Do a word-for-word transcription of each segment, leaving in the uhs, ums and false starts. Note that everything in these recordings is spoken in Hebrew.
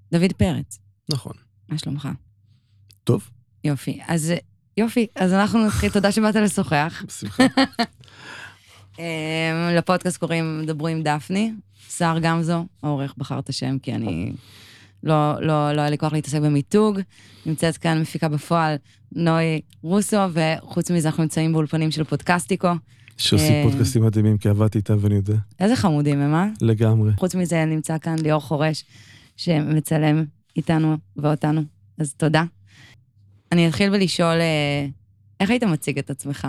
דוד פרץ. נכון. מה שלומך? טוב. יופי. אז יופי, אז אנחנו נתחיל, תודה שבאת לשוחח. בשמחה. לפודקאסט קוראים דברו עם דפני, שר גמזו, העורך בחר את השם, כי אני לא, לא, לא היה לי כוח להתעסק במיתוג. נמצאת כאן מפיקה בפועל נוי רוסו, וחוץ מזה אנחנו נמצאים באולפנים של פודקאסטיקו. שעושים פודקאסטים מדהימים, כי עבדתי איתם ואני יודע. איזה חמודים הם, אה? לגמרי. חוץ מזה נמצא כאן ליאור חורש, שמצלם איתנו ואותנו, אז תודה. אני אתחיל בלשאול, איך היית מציג את עצמך?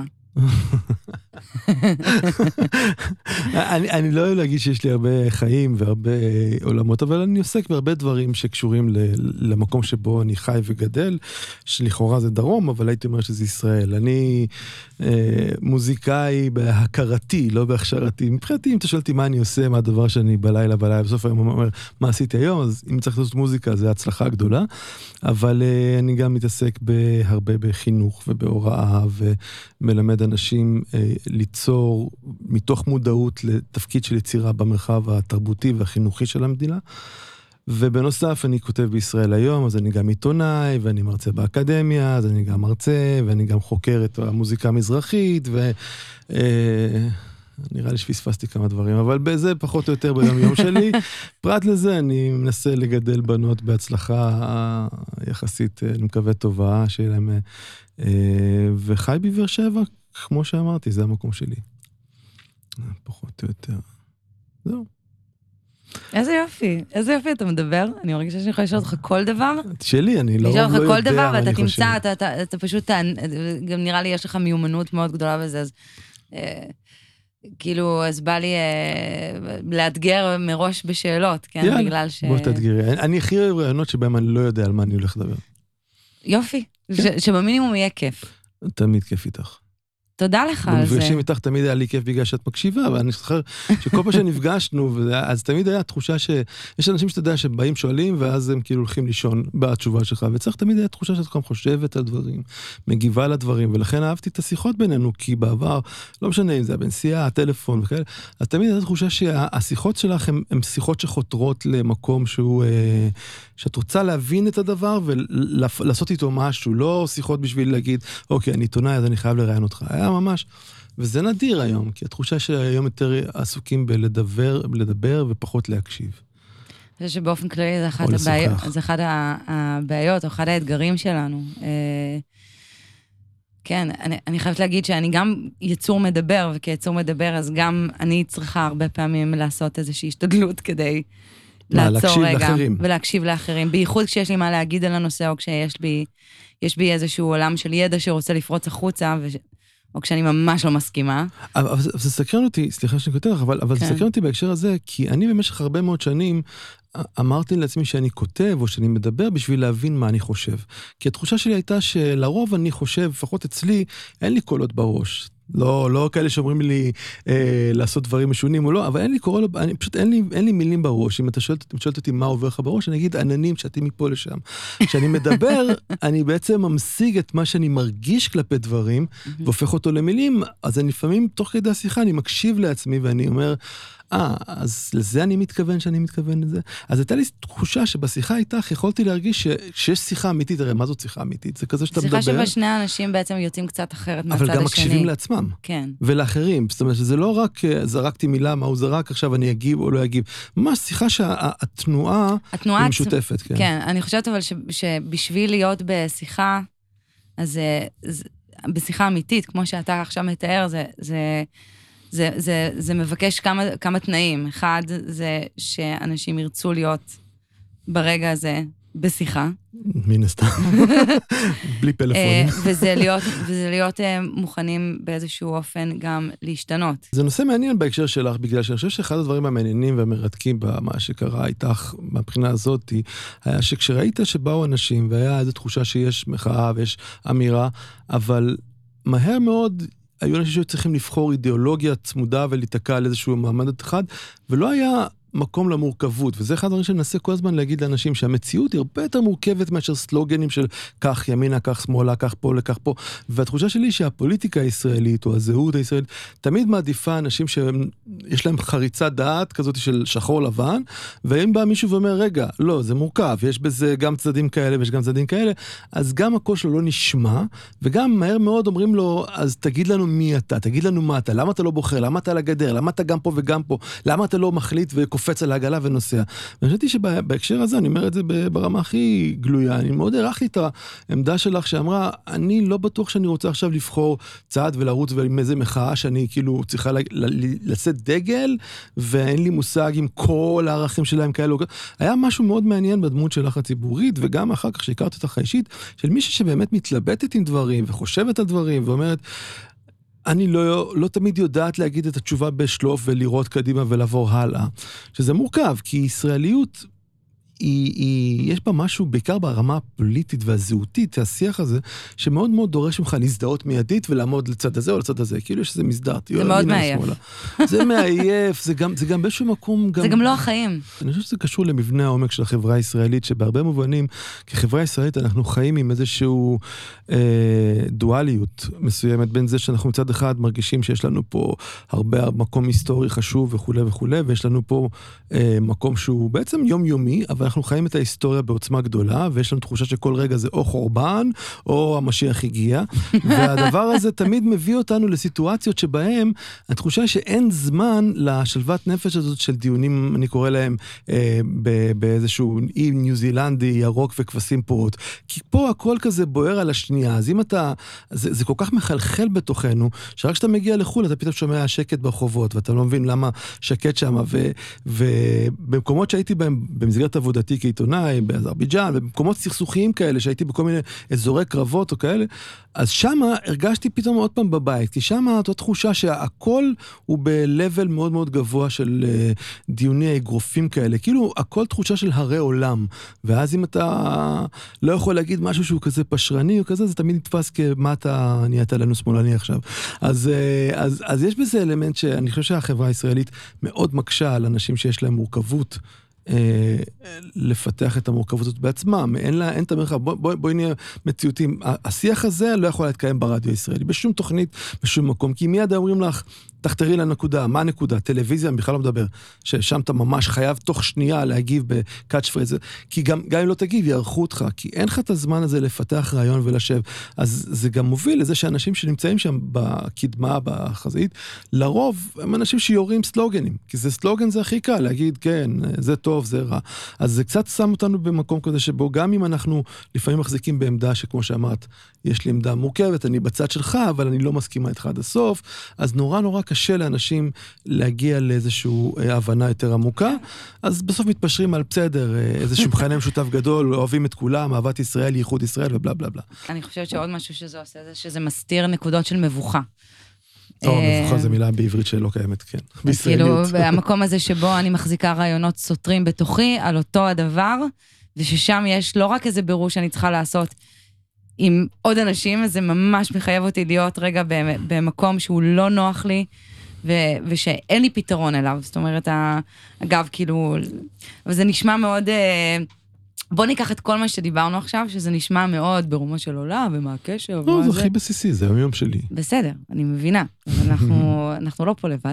אני, אני לא אוהב להגיד שיש לי הרבה חיים והרבה עולמות, אבל אני עוסק בהרבה דברים שקשורים ל, למקום שבו אני חי וגדל, שלכאורה זה דרום, אבל הייתי אומר שזה ישראל. אני אה, מוזיקאי בהכרתי, לא בהכשרתי. מבחינתי, אם אתה שואלתי מה אני עושה, מה הדבר שאני בלילה, בלילה, בסוף היום אומר, מה עשיתי היום, אז אם צריך לעשות מוזיקה, זה הצלחה גדולה, אבל אה, אני גם מתעסק בהרבה בחינוך ובהוראה, ומלמד אנשים אה, ליצור מתוך מודעות לתפקיד של יצירה במרחב התרבותי והחינוכי של המדינה. ובנוסף אני כותב בישראל היום, אז אני גם עיתונאי, ואני מרצה באקדמיה, אז אני גם מרצה, ואני גם חוקר את המוזיקה המזרחית, ו... אה, נראה לי שפספסתי כמה דברים, אבל בזה פחות או יותר ביום יום שלי. פרט לזה אני מנסה לגדל בנות בהצלחה יחסית, אני מקווה טובה, שיהיה להם... אה, וחי בבאר שבע, כמו שאמרתי, זה המקום שלי. פחות או יותר. זהו. איזה יופי, איזה יופי אתה מדבר. אני מרגישה שאני יכולה לשאול אותך כל דבר. שלי, אני לא יודע מה אני חושב. לשאול אותך כל דבר, ואתה תמצא, אתה, אתה, אתה פשוט, גם נראה לי יש לך מיומנות מאוד גדולה בזה, אז אה, כאילו, אז בא לי אה, לאתגר מראש בשאלות, כן? יאללה, בגלל ש... בוא תאתגרי. אני הכי אוהב רעיונות שבהם אני לא יודע על מה אני הולך לדבר. יופי, ש, שבמינימום יהיה כיף. תמיד כיף איתך. תודה לך על זה. במפגשים איתך תמיד היה לי כיף בגלל שאת מקשיבה, ואני זוכר שכל פעם שנפגשנו, אז תמיד היה תחושה שיש אנשים שאתה יודע שבאים שואלים, ואז הם כאילו הולכים לישון בתשובה שלך, וצריך תמיד היה תחושה שאת גם חושבת על דברים, מגיבה לדברים, ולכן אהבתי את השיחות בינינו, כי בעבר, לא משנה אם זה הבנסיעה, הטלפון וכאלה, אז תמיד הייתה תחושה שהשיחות שלך הן שיחות שחותרות למקום שהוא, שאת רוצה להבין את הדבר, ולעשות איתו משהו, לא שיחות בשביל להגיד, אוקיי, אני עיתונאי, אז אני חייב לראיין אותך. היה ממש, וזה נדיר היום, כי התחושה שהיום יותר עסוקים בלדבר, בלדבר ופחות להקשיב. אני חושב שבאופן כללי זה אחת הבעיות, זה אחד הבעיות, או אחד האתגרים שלנו. כן, אני, אני חייבת להגיד שאני גם יצור מדבר, וכיצור מדבר, אז גם אני צריכה הרבה פעמים לעשות איזושהי השתדלות כדי לעצור רגע. לאחרים. ולהקשיב לאחרים. בייחוד כשיש לי מה להגיד על הנושא, או כשיש בי, יש בי איזשהו עולם של ידע שרוצה לפרוץ החוצה, ו... או כשאני ממש לא מסכימה. אבל זה סקרן אותי, סליחה שאני כותב לך, אבל, אבל זה סקרן אותי בהקשר הזה, כי אני במשך הרבה מאוד שנים אמרתי לעצמי שאני כותב או שאני מדבר בשביל להבין מה אני חושב. כי התחושה שלי הייתה שלרוב אני חושב, לפחות אצלי, אין לי קולות בראש. לא, לא כאלה שאומרים לי אה, לעשות דברים משונים או לא, אבל אין לי קורא, אני, פשוט אין לי, אין לי מילים בראש. אם אתה שואלת, אם שואלת אותי מה עובר לך בראש, אני אגיד עננים שעתים מפה לשם. כשאני מדבר, אני בעצם ממשיג את מה שאני מרגיש כלפי דברים, והופך אותו למילים, אז אני לפעמים, תוך כדי השיחה, אני מקשיב לעצמי ואני אומר, אה, אז לזה אני מתכוון שאני מתכוון לזה. אז הייתה לי תחושה שבשיחה איתך יכולתי להרגיש שיש שיחה אמיתית, הרי מה זאת שיחה אמיתית? זה כזה שאתה מדבר. שיחה שבה שני האנשים בעצם יוצאים קצת אחרת מהצד השני. אבל גם מקשיבים לעצמם. כן. ולאחרים. זאת אומרת, שזה לא רק זרקתי מילה, מה הוא זרק, עכשיו אני אגיב או לא אגיב. ממש שיחה שהתנועה היא משותפת. כן. כן, אני חושבת אבל שבשביל להיות בשיחה, אז בשיחה אמיתית, כמו שאתה עכשיו מתאר, זה... זה זה, זה, זה מבקש כמה, כמה תנאים. אחד, זה שאנשים ירצו להיות ברגע הזה בשיחה. מן הסתם. בלי פלאפונים. וזה להיות, וזה להיות מוכנים באיזשהו אופן גם להשתנות. זה נושא מעניין בהקשר שלך, בגלל שאני חושב שאחד הדברים המעניינים והמרתקים במה שקרה איתך, מהבחינה הזאת, היה שכשראית שבאו אנשים, והיה איזו תחושה שיש מחאה ויש אמירה, אבל מהר מאוד היו אנשים שצריכים לבחור אידיאולוגיה צמודה ולהתקע על איזשהו מעמד אחד, ולא היה מקום למורכבות, וזה אחד הדברים שננסה כל הזמן להגיד לאנשים, שהמציאות היא הרבה יותר מורכבת מאשר סלוגנים של כך ימינה, כך שמאלה, כך פה, לכך פה, והתחושה שלי שהפוליטיקה הישראלית, או הזהות הישראלית, תמיד מעדיפה אנשים שיש להם חריצת דעת כזאת של שחור לבן, ואם בא מישהו ואומר, רגע, לא, זה מורכב, יש בזה גם צדדים כאלה, ויש גם צדדים כאלה, אז גם הקול שלו לא נשמע, וגם מהר מאוד אומרים לו, אז תגיד לנו מי אתה, תגיד לנו מה אתה, למה אתה לא בוחר, למה אתה על הגדר, למה אתה גם פה וגם פה, למה אתה לא מחליט וקופץ על העגלה ונוסע. ואני חשבתי שבהקשר הזה, אני אומר את זה ברמה הכי גלויה, אני מאוד הערכתי את העמדה שלך שאמרה, אני לא בטוח שאני רוצה עכשיו לבחור צעד ולרוץ ועם איזה מחאה שאני כאילו צריכה לשאת דגל, ואין לי מושג עם כל הערכים שלהם כאלו. היה משהו מאוד מעניין בדמות שלך הציבורית, וגם אחר כך שהכרת אותך האישית, של מישהו שבאמת מתלבטת עם דברים, וחושבת על דברים, ואומרת, אני לא, לא תמיד יודעת להגיד את התשובה בשלוף, ולראות קדימה ולעבור הלאה. שזה מורכב, כי ישראליות, היא, היא, יש בה משהו, בעיקר ברמה הפוליטית והזהותית, השיח הזה, שמאוד מאוד דורש ממך להזדהות מיידית, ולעמוד לצד הזה או לצד הזה, כאילו שזה מסדר. זה מאוד מעייף. זה מעייף, זה גם, זה גם באיזשהו מקום... גם, זה גם לא החיים. אני חושב שזה קשור למבנה העומק של החברה הישראלית, שבהרבה מובנים, כחברה ישראלית, אנחנו חיים עם איזשהו אה, דואליות מסוימת, בין זה שאנחנו מצד אחד מרגישים שיש לנו פה הרבה מקום היסטורי חשוב וכו' וכו', ויש לנו פה אה, מקום שהוא בעצם יומיומי, אבל אנחנו חיים את ההיסטוריה בעוצמה גדולה, ויש לנו תחושה שכל רגע זה או חורבן, או המשיח הגיע, והדבר הזה תמיד מביא אותנו לסיטואציות שבהם, התחושה היא שאין זמן לשלוות נפש הזאת של דיונים, אני קורא להם, אה, באיזשהו אי ניו זילנדי, ירוק וכבשים פורות, כי פה הכל כזה בוער על השנייה, אז אם אתה, זה, זה כל כך מחלחל בתוכנו, שרק כשאתה מגיע לחול, אתה פתאום שומע שקט ברחובות, ואתה לא מבין למה שקט שם, ו, ובמקומות שהייתי בהם, במסגרת עבודה, כעיתונאי, באזרבייג'אן, ובמקומות סכסוכיים כאלה, שהייתי בכל מיני אזורי קרבות או כאלה, אז שמה הרגשתי פתאום עוד פעם בבית, כי שמה אותה תחושה שהכל הוא ב-level מאוד מאוד גבוה של uh, דיוני אגרופים כאלה, כאילו הכל תחושה של הרי עולם, ואז אם אתה לא יכול להגיד משהו שהוא כזה פשרני או כזה, זה תמיד נתפס כמה אתה נהיית לנו שמאלני עכשיו. אז, uh, אז, אז יש בזה אלמנט שאני חושב שהחברה הישראלית מאוד מקשה על אנשים שיש להם מורכבות, לפתח את המורכבות הזאת בעצמם, אין לה, אין את המרחב, בואי בוא, בוא נהיה מציאותיים, השיח הזה לא יכול להתקיים ברדיו הישראלי, בשום תוכנית, בשום מקום, כי מיד אומרים לך, תחתרי לנקודה, מה הנקודה? טלוויזיה, בכלל לא מדבר, ששם אתה ממש חייב תוך שנייה להגיב בקאץ' פרייז, כי גם, גם אם לא תגיב, יערכו אותך, כי אין לך את הזמן הזה לפתח רעיון ולשב, אז זה גם מוביל לזה שאנשים שנמצאים שם בקדמה, בחזאית, לרוב הם אנשים שיורים סלוגנים, כי זה סלוגן זה הכי קל, להגיד, כן, זה טוב, זה רע. אז זה קצת שם אותנו במקום כזה שבו, גם אם אנחנו לפעמים מחזיקים בעמדה שכמו שאמרת, יש לי עמדה מורכבת, אני בצד שלך, אבל אני לא מסכימה איתך עד הסוף, אז נורא נורא קשה לאנשים להגיע לאיזושהי הבנה יותר עמוקה, אז בסוף מתפשרים על בסדר, איזשהו מכנה משותף גדול, אוהבים את כולם, אהבת ישראל, ייחוד ישראל ובלה בלה בלה. אני חושבת שעוד משהו שזה עושה, זה שזה מסתיר נקודות של מבוכה. טוב, מבוכה זו מילה בעברית שלא קיימת, כן. כאילו, במקום הזה שבו אני מחזיקה רעיונות סותרים בתוכי, על אותו הדבר, וששם יש לא רק איזה בירור שאני צריכה לעשות עם עוד אנשים, זה ממש מחייב אותי להיות רגע במקום שהוא לא נוח לי, ושאין לי פתרון אליו. זאת אומרת, אגב, כאילו, וזה נשמע מאוד, בוא ניקח את כל מה שדיברנו עכשיו, שזה נשמע מאוד ברומו של עולם, ומה הקשר. לא, זה הכי בסיסי, זה היום שלי. בסדר, אני מבינה. אנחנו, אנחנו לא פה לבד.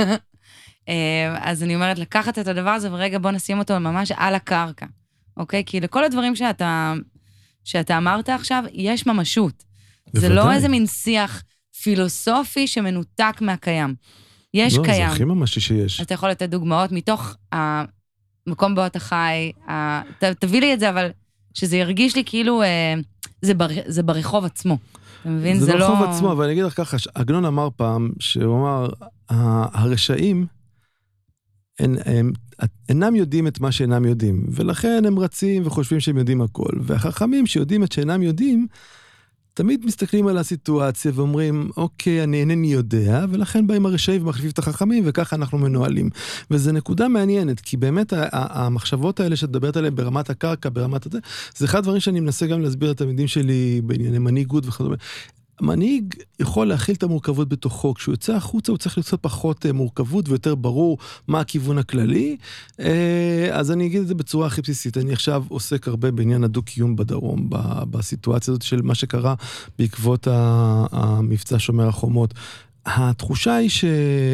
אז אני אומרת, לקחת את הדבר הזה, ורגע בוא נשים אותו ממש על הקרקע. אוקיי? כי לכל הדברים שאתה, שאתה אמרת עכשיו, יש ממשות. זה לא איזה מין שיח פילוסופי שמנותק מהקיים. יש לא, קיים. זה הכי ממשי שיש. אתה יכול לתת דוגמאות מתוך המקום בו אתה חי, ת, תביא לי את זה, אבל שזה ירגיש לי כאילו, זה, בר, זה ברחוב עצמו. אתה מבין? זה, זה ברחוב לא... עצמו, אבל אני אגיד לך ככה, עגנון אמר פעם, שהוא אמר, הרשעים, הם, הם, אינם יודעים את מה שאינם יודעים, ולכן הם רצים וחושבים שהם יודעים הכל, והחכמים שיודעים את שאינם יודעים, תמיד מסתכלים על הסיטואציה ואומרים, אוקיי, אני אינני יודע, ולכן באים הרשעים ומחליפים את החכמים, וככה אנחנו מנוהלים. וזו נקודה מעניינת, כי באמת המחשבות האלה שתדברת עליהן ברמת הקרקע, ברמת הזה, זה אחד הדברים שאני מנסה גם להסביר לתלמידים שלי בענייני מנהיגות וכדומה. מנהיג יכול להכיל את המורכבות בתוכו, כשהוא יוצא החוצה הוא צריך לעשות פחות מורכבות ויותר ברור מה הכיוון הכללי, אז אני אגיד את זה בצורה הכי בסיסית, אני עכשיו עוסק הרבה בעניין הדו-קיום בדרום, בסיטואציה הזאת של מה שקרה בעקבות המבצע שומר החומות. התחושה היא ש...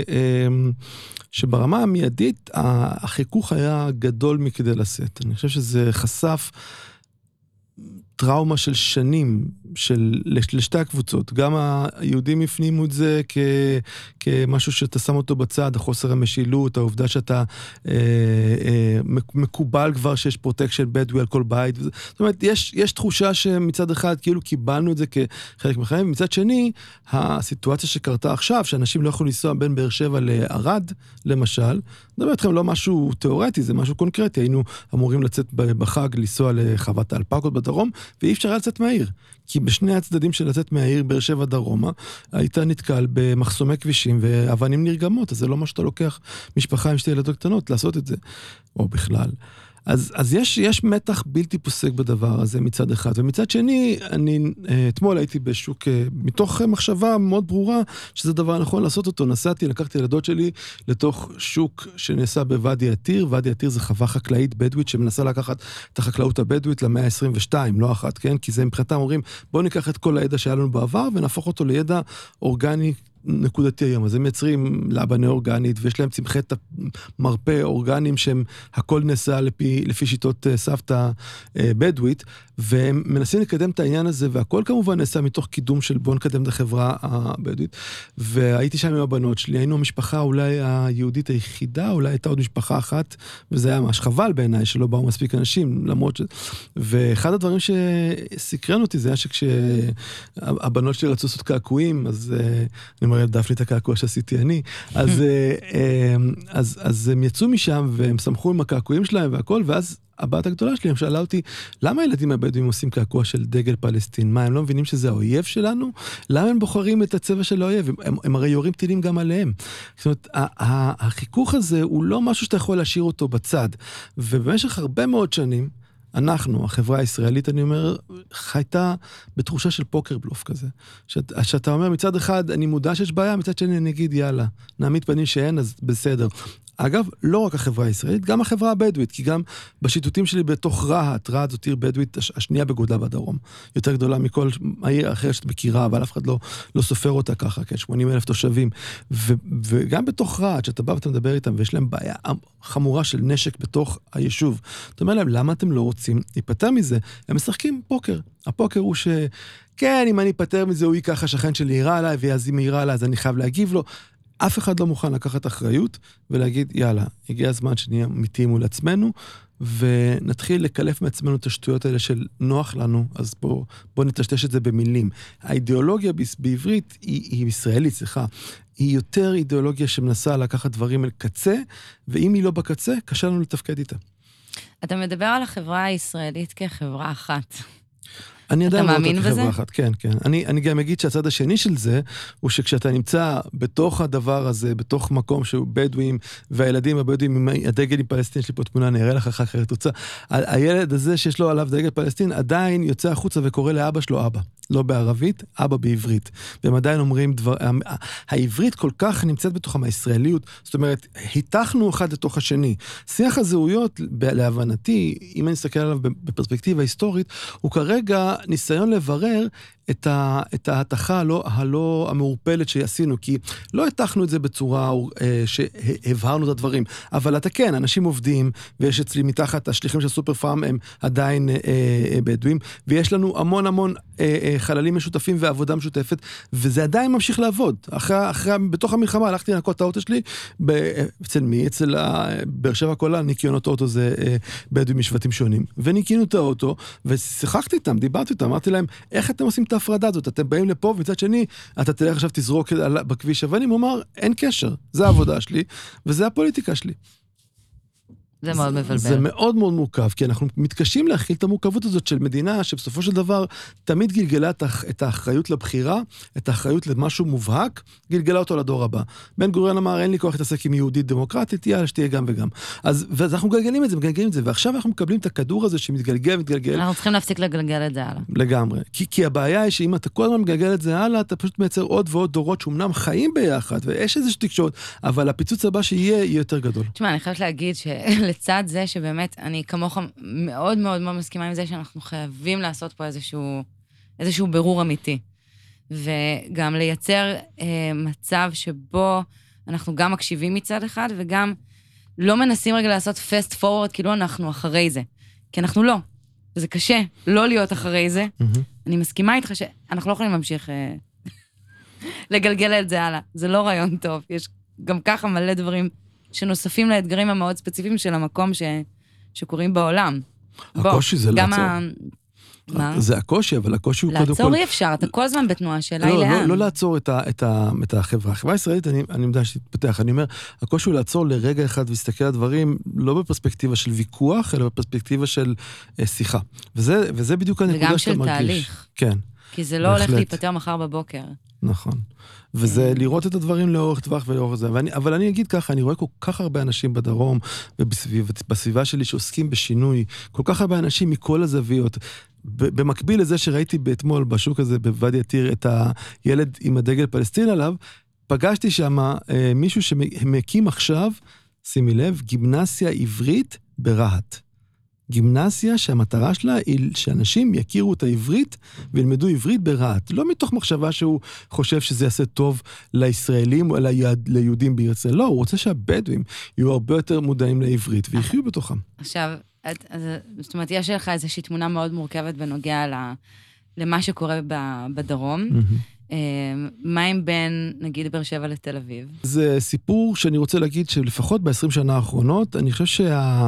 שברמה המיידית החיכוך היה גדול מכדי לשאת. אני חושב שזה חשף טראומה של שנים, של, לשתי הקבוצות. גם היהודים הפנימו את זה כ, כמשהו שאתה שם אותו בצד, החוסר המשילות, העובדה שאתה אה, אה, מקובל כבר שיש פרוטקשן בדואי על כל בית. זאת אומרת, יש, יש תחושה שמצד אחד כאילו קיבלנו את זה כחלק מחיים, ומצד שני, הסיטואציה שקרתה עכשיו, שאנשים לא יכולים לנסוע בין באר שבע לערד, למשל, נדבר אתכם לא משהו תיאורטי, זה משהו קונקרטי, היינו אמורים לצאת בחג, לנסוע לחוות האלפקות בדרום, ואי אפשר היה לצאת מהעיר. כי בשני הצדדים של לצאת מהעיר, באר שבע דרומה, היית נתקל במחסומי כבישים ואבנים נרגמות, אז זה לא מה שאתה לוקח משפחה עם שתי ילדות קטנות לעשות את זה, או בכלל. אז, אז יש, יש מתח בלתי פוסק בדבר הזה מצד אחד, ומצד שני, אני אתמול הייתי בשוק, מתוך מחשבה מאוד ברורה, שזה דבר נכון לעשות אותו, נסעתי, לקחתי ילדות שלי לתוך שוק שנעשה בוואדי עתיר, וואדי עתיר זה חווה חקלאית בדואית, שמנסה לקחת את החקלאות הבדואית למאה ה-עשרים ושתיים, לא אחת, כן? כי זה מבחינתם אומרים, בואו ניקח את כל הידע שהיה לנו בעבר, ונהפוך אותו לידע אורגני, נקודתי היום, אז הם מייצרים לבנה אורגנית, ויש להם צמחי מרפא אורגניים, שהם הכל נעשה לפי, לפי שיטות סבתא בדואית, והם מנסים לקדם את העניין הזה, והכל כמובן נעשה מתוך קידום של בוא נקדם את החברה הבדואית, והייתי שם עם הבנות שלי, היינו המשפחה אולי היהודית היחידה, אולי הייתה עוד משפחה אחת, וזה היה ממש חבל בעיניי, שלא באו מספיק אנשים, למרות ש... ואחד הדברים שסקרן אותי, זה היה שכשהבנות שלי רצו לעשות קעקועים, אז אני אומר, דף לי את הקעקוע שעשיתי אני, אז, אז, אז הם יצאו משם, והם שמחו עם הקעקועים שלהם והכל, ואז הבת הגדולה שלי, הם שאלה אותי, למה הילדים הבדואים עושים קעקוע של דגל פלסטין? מה, הם לא מבינים שזה האויב שלנו? למה הם בוחרים את הצבע של האויב? הם, הם, הם הרי יורים טילים גם עליהם. זאת אומרת, החיכוך הזה הוא לא משהו שאתה יכול להשאיר אותו בצד. ובמשך הרבה מאוד שנים, אנחנו, החברה הישראלית, אני אומר, חייתה בתחושה של פוקר בלוף כזה. שאת, שאתה אומר, מצד אחד, אני מודע שיש בעיה, מצד שני, אני אגיד, יאללה, נעמיד פנים שאין, אז בסדר. אגב, לא רק החברה הישראלית, גם החברה הבדואית, כי גם בשיטוטים שלי בתוך רהט, רהט זאת עיר בדואית השנייה בגודלה בדרום, יותר גדולה מכל העיר אחרת שאת מכירה, אבל אף אחד לא, לא סופר אותה ככה, כן, שמונים אלף תושבים, ו, וגם בתוך רהט, שאתה בא ואתה מדבר איתם, ויש להם בעיה חמורה של נשק בתוך היישוב, אתה אומר להם, למה אתם לא רוצים להיפטר מזה? הם משחקים פוקר. הפוקר הוא ש... כן, אם אני אפטר מזה, הוא ייקח השכן שלי יירה עליי, ואז אם יירה עליי, אז אני חייב להגיב לו. אף אחד לא מוכן לקחת אחריות ולהגיד, יאללה, הגיע הזמן שנהיה אמיתיים מול עצמנו, ונתחיל לקלף מעצמנו את השטויות האלה של נוח לנו, אז בוא, בוא נטשטש את זה במילים. האידיאולוגיה בעברית היא, היא ישראלית, סליחה, היא יותר אידיאולוגיה שמנסה לקחת דברים אל קצה, ואם היא לא בקצה, קשה לנו לתפקד איתה. אתה מדבר על החברה הישראלית כחברה אחת. אני אתה מאמין בזה? אחת. כן, כן. אני, אני גם אגיד שהצד השני של זה, הוא שכשאתה נמצא בתוך הדבר הזה, בתוך מקום שהוא בדואים, והילדים הבדואים עם הדגל עם פלסטין, יש לי פה תמונה, אני אראה לך אחר כך תוצאה, הילד הזה שיש לו עליו דגל פלסטין, עדיין יוצא החוצה וקורא לאבא שלו אבא. לא בערבית, אבא בעברית. והם עדיין אומרים דבר... העברית כל כך נמצאת בתוכם, הישראליות, זאת אומרת, היתכנו אחד לתוך השני. שיח הזהויות, להבנתי, אם אני אסתכל עליו בפרספקטיבה היסטורית, הוא כרגע ניסיון לברר את, ה, את ההתחה הלא, הלא המעורפלת שעשינו, כי לא התחנו את זה בצורה אה, שהבהרנו את הדברים, אבל אתה כן, אנשים עובדים, ויש אצלי מתחת, השליחים של סופר פארם הם עדיין אה, אה, בדואים, ויש לנו המון המון אה, אה, חללים משותפים ועבודה משותפת, וזה עדיין ממשיך לעבוד. אחרי, אחרי, בתוך המלחמה הלכתי לנקות את האוטו שלי, ב, אצל מי? אצל באר שבע כל הניקיונות האוטו זה אה, בדואים משבטים שונים, וניקינו את האוטו, ושיחקתי איתם, דיברתי איתם, אמרתי להם, איך אתם עושים את ההפרדה הזאת? אתם באים לפה, ומצד שני, אתה תלך עכשיו תזרוק בכביש, אבל אני אומר, אין קשר, זה העבודה שלי, וזה הפוליטיקה שלי. זה מאוד מבלבל. זה מאוד מאוד מורכב, כי אנחנו מתקשים להכיל את המורכבות הזאת של מדינה, שבסופו של דבר תמיד גלגלה את האחריות לבחירה, את האחריות למשהו מובהק, גלגלה אותו לדור הבא. בן גוריון אמר, אין לי כוח להתעסק עם יהודית דמוקרטית, יאללה, שתהיה גם וגם. אז, ואז אנחנו מגלגלים את זה, מגלגלים את זה, ועכשיו אנחנו מקבלים את הכדור הזה שמתגלגל, מתגלגל. אנחנו צריכים להפסיק לגלגל את זה הלאה. לגמרי. כי, כי הבעיה היא שאם אתה כל הזמן מגלגל את זה הלאה, אתה פשוט מייצר עוד ועוד דורות שאומנם חיים ביחד, ויש איזושהי תקשורת, אבל הפיצוץ הבא שיהיה, יהיה יותר גדול. תשמע, אני חייבת להגיד שלצד זה שבאמת אני כמוך מאוד מאוד מאוד מסכימה עם זה שאנחנו חייבים לעשות פה איזשהו, איזשהו בירור אמיתי. וגם לייצר אה, מצב שבו אנחנו גם מקשיבים מצד אחד, וגם לא מנסים רגע לעשות fast forward, כאילו אנחנו אחרי זה. כי אנחנו לא. וזה קשה לא להיות אחרי זה. Mm-hmm. אני מסכימה איתך שאנחנו לא יכולים להמשיך אה, לגלגל את זה הלאה. זה לא רעיון טוב. יש גם ככה מלא דברים שנוספים לאתגרים המאוד ספציפיים של המקום ש... שקורים בעולם. הקושי זה לעצור. ה... מה? זה הקושי, אבל הקושי הוא קודם כל... לעצור אי אפשר, אתה כל הזמן בתנועה שלה היא לאן. לא, לא לעצור את, ה, את, ה, את החברה. החברה הישראלית, אני, אני יודע שתתפתח, אני אומר, הקושי הוא לעצור לרגע אחד ולהסתכל על דברים, לא בפרספקטיבה של ויכוח, אלא בפרספקטיבה של אה, שיחה. וזה, וזה בדיוק הנקודה שאתה מרגיש. וגם של תהליך. כן. כי זה לא בהחלט. הולך להיפטר מחר בבוקר. נכון. וזה לראות את הדברים לאורך טווח ולאורך זה. ואני, אבל אני אגיד ככה, אני רואה כל כך הרבה אנשים בדרום, ובסביבה שלי שעוסקים בשינוי, כל כך הרבה אנשים מכל הזוויות. במקביל לזה שראיתי באתמול בשוק הזה, בוואדי עתיר, את הילד עם הדגל פלסטין עליו, פגשתי שם אה, מישהו שמקים עכשיו, שימי לב, גימנסיה עברית ברהט. גימנסיה שהמטרה שלה היא שאנשים יכירו את העברית וילמדו עברית ברהט. לא מתוך מחשבה שהוא חושב שזה יעשה טוב לישראלים או ליהודים בישראל. לא, הוא רוצה שהבדואים יהיו הרבה יותר מודעים לעברית ויחיו בתוכם. עכשיו, זאת אומרת, יש לך איזושהי תמונה מאוד מורכבת בנוגע למה שקורה בדרום. מה אם בין, נגיד, באר שבע לתל אביב? זה סיפור שאני רוצה להגיד שלפחות ב-עשרים שנה האחרונות, אני חושב שה...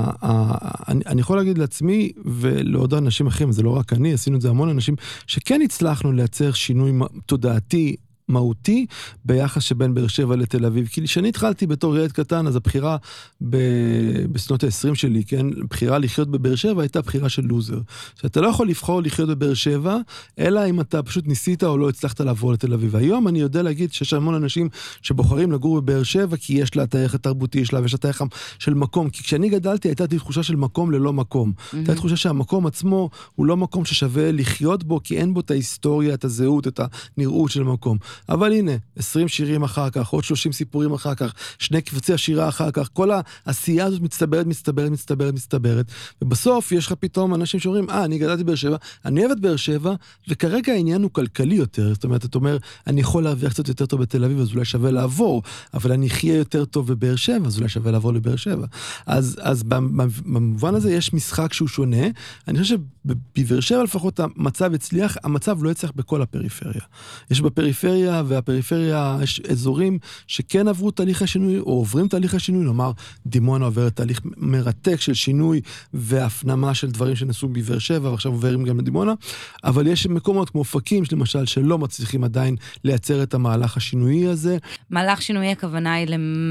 אני יכול להגיד לעצמי ולעוד אנשים אחרים, זה לא רק אני, עשינו את זה המון אנשים, שכן הצלחנו לייצר שינוי תודעתי, מהותי ביחס שבין באר שבע לתל אביב. כי כשאני התחלתי בתור ילד קטן, אז הבחירה ב... בסנות ה-עשרים שלי, כן, בחירה לחיות בבאר שבע הייתה בחירה של לוזר. שאתה לא יכול לבחור לחיות בבאר שבע, אלא אם אתה פשוט ניסית או לא הצלחת לעבור לתל אביב. היום אני יודע להגיד שיש המון אנשים שבוחרים לגור בבאר שבע, כי יש לה את הערך התרבותי שלה, ויש לה את הערך של מקום. כי כשאני גדלתי, הייתה תחושה של מקום ללא מקום. Mm-hmm. הייתה תחושה שהמקום עצמו הוא לא מקום ששווה לחיות בו, כי אין בו את ההיסטוריה, את הזהות, את הנראות של המקום. אבל הנה, עשרים שירים אחר כך, עוד שלושים סיפורים אחר כך, שני קבצי השירה אחר כך, כל העשייה הזאת מצטברת, מצטברת, מצטברת, מצטברת, ובסוף יש לך פתאום אנשים שאומרים, אה, אני גדלתי באר שבע, אני אוהב את באר שבע, וכרגע העניין הוא כלכלי יותר, זאת אומרת, אתה אומר, אני יכול להרוויח קצת יותר טוב בתל אביב, אז אולי שווה לעבור, אבל אני אחיה יותר טוב בבאר שבע, אז אולי שווה לעבור לבאר שבע. אז, אז במובן הזה יש משחק שהוא שונה, אני חושב שבבאר שבע לפחות המצב הצליח, המצב לא יצליח בכל הפריפריה. יש בפריפריה והפריפריה יש אזורים שכן עברו תהליך השינוי, או עוברים תהליך השינוי, נאמר, דימונה עוברת תהליך מרתק של שינוי והפנמה של דברים שנסו בבאר שבע, ועכשיו עוברים גם לדימונה, אבל יש מקומות כמו אופקים, למשל, שלא מצליחים עדיין לייצר את המהלך השינויי הזה. מהלך שינויי הכוונה היא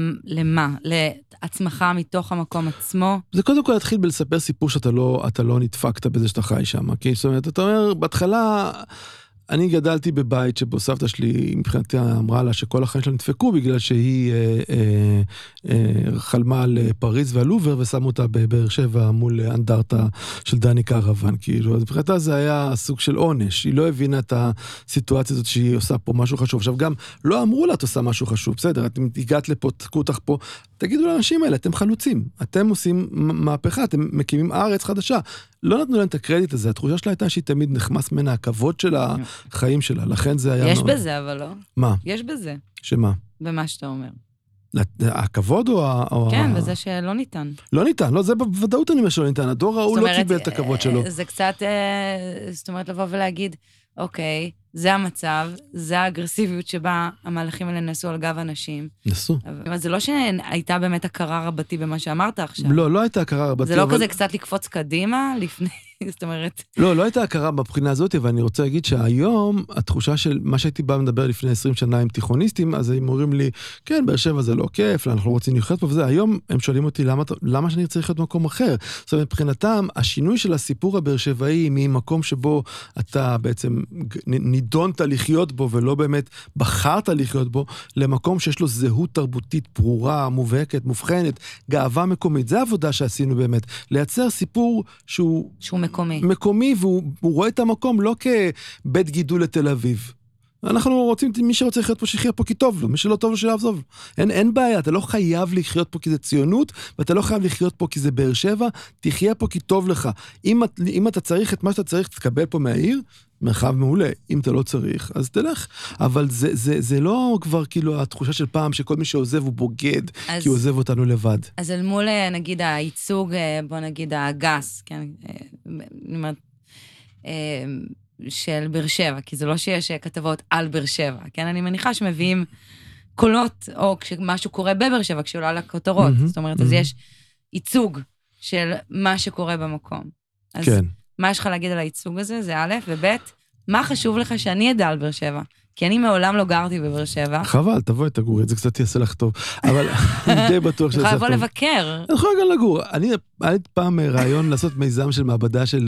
למה? לעצמך מתוך המקום עצמו? זה קודם כל להתחיל בלספר סיפור שאתה לא, אתה לא נדפקת בזה שאתה חי שם, כי זאת אומרת, אתה אומר, בהתחלה... אני גדלתי בבית שבו סבתא שלי מבחינתי אמרה לה שכל החיים שלה נדפקו בגלל שהיא אה, אה, אה, חלמה על פריז והלובר ושמו אותה בבאר שבע מול אנדרטה של דני קרוון. כאילו, אז מבחינתה זה היה סוג של עונש. היא לא הבינה את הסיטואציה הזאת שהיא עושה פה משהו חשוב. עכשיו גם לא אמרו לה את עושה משהו חשוב. בסדר, אתם הגעת לפה, תקעו אותך פה. תגידו לאנשים האלה, אתם חלוצים. אתם עושים מהפכה, אתם מקימים ארץ חדשה. לא נתנו להם את הקרדיט הזה, התחושה שלה הייתה שהיא תמיד נחמס ממנה הכבוד של החיים שלה, לכן זה היה... יש בזה, אבל לא. מה? יש בזה. שמה? במה שאתה אומר. הכבוד או... כן, וזה שלא ניתן. לא ניתן, לא, זה בוודאות אני אומר שלא ניתן, הדור ההוא לא קיבל את הכבוד שלו. זה קצת, זאת אומרת, לבוא ולהגיד, אוקיי, זה המצב, זה האגרסיביות שבה המהלכים האלה נסו על גב אנשים. נסו. אבל זה לא שהייתה באמת הכרה רבתי במה שאמרת עכשיו. לא, לא הייתה הכרה רבתי. זה לא כזה קצת לקפוץ קדימה לפני... זאת אומרת... לא, לא הייתה הכרה בבחינה הזאת, אבל אני רוצה להגיד שהיום, התחושה של מה שהייתי בא מדבר לפני עשרים שנה עם תיכוניסטים, אז הם אומרים לי, כן, באר שבע זה לא כיף, אנחנו רוצים לחיות פה וזה, היום הם שואלים אותי, למה, למה שאני צריך להיות במקום אחר? זאת אומרת, מבחינתם, השינוי של הסיפור הבאר שבעי, ממקום שבו אתה בעצם נידונת לחיות בו, ולא באמת בחרת לחיות בו, למקום שיש לו זהות תרבותית ברורה, מובהקת, מובחנת, גאווה מקומית. זה העבודה שעשינו באמת, לייצר סיפור שהוא... שהוא מקומי. מקומי, והוא רואה את המקום לא כבית גידול לתל אביב. אנחנו רוצים, מי שרוצה לחיות פה, שיחיה פה כי טוב לו, מי שלא טוב לו, שיעזוב. אין, אין בעיה, אתה לא חייב לחיות פה כי זה ציונות, ואתה לא חייב לחיות פה כי זה באר שבע, תחיה פה כי טוב לך. אם, אם אתה צריך את מה שאתה צריך, תקבל פה מהעיר, מרחב מעולה. אם אתה לא צריך, אז תלך. אבל זה, זה, זה לא כבר כאילו התחושה של פעם שכל מי שעוזב הוא בוגד, אז, כי הוא עוזב אותנו לבד. אז אל מול, נגיד, הייצוג, בוא נגיד, הגס, כן, אני אומרת, של באר שבע, כי זה לא שיש כתבות על באר שבע, כן? אני מניחה שמביאים קולות, או כשמשהו קורה בבאר שבע, כשעולה לכותרות. Mm-hmm, זאת אומרת, mm-hmm. אז יש ייצוג של מה שקורה במקום. אז כן. מה יש לך להגיד על הייצוג הזה? זה א', וב', מה חשוב לך שאני אדע על באר שבע? כי אני מעולם לא גרתי בבאר שבע. חבל, תבואי תגורי, את זה קצת יעשה לך טוב. אבל אני די בטוח שזה טוב. יכול לבוא לבקר. אני יכול גם לגור. אני, היה פעם רעיון לעשות מיזם של מעבדה של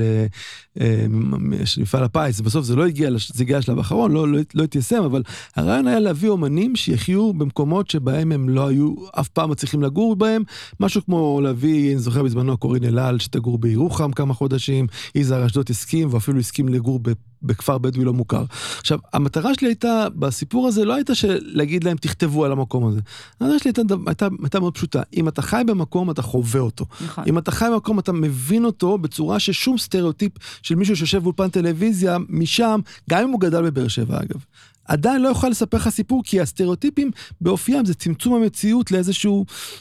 מפעל הפיס, בסוף זה לא הגיע, זה הגיע לשלב האחרון, לא, לא, לא התיישם, אבל הרעיון היה להביא אומנים שיחיו במקומות שבהם הם לא היו, אף פעם מצליחים לגור בהם, משהו כמו להביא, אני זוכר בזמנו, קורין אלעל, שתגור בירוחם כמה חודשים, יזהר אשדוד הסכים, ואפילו הסכים לגור בכפר בדואי לא מוכר. עכשיו, המטרה שלי הייתה, בסיפור הזה, לא הייתה להגיד להם, תכתבו על המקום הזה. המטרה שלי הייתה, הייתה, הייתה מאוד פשוטה. אם אתה חי במקום, אתה חווה אותו. נכון. אם אתה חי במקום, אתה מבין אותו בצורה ששום סטריאוטיפ של מישהו שיושב באולפן טלוויזיה, משם, גם אם הוא גדל בבאר שבע, אגב. עדיין לא יוכל לספר לך סיפור, כי הסטריאוטיפים באופיים זה צמצום המציאות לאיזשהו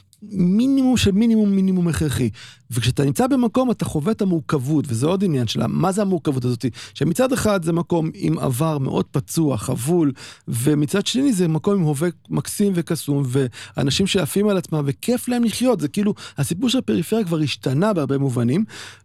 מינימום של מינימום מינימום הכרחי. וכשאתה נמצא במקום, אתה חווה את המורכבות, וזה עוד עניין שלה. מה זה המורכבות הזאת? שמצד אחד זה מקום עם עבר מאוד פצוע, חבול, ומצד שני זה מקום עם הווה מקסים וקסום, ואנשים שעפים על עצמם, וכיף להם לחיות. זה כאילו, הסיפור של הפריפריה כבר השתנה בהרבה מובנים,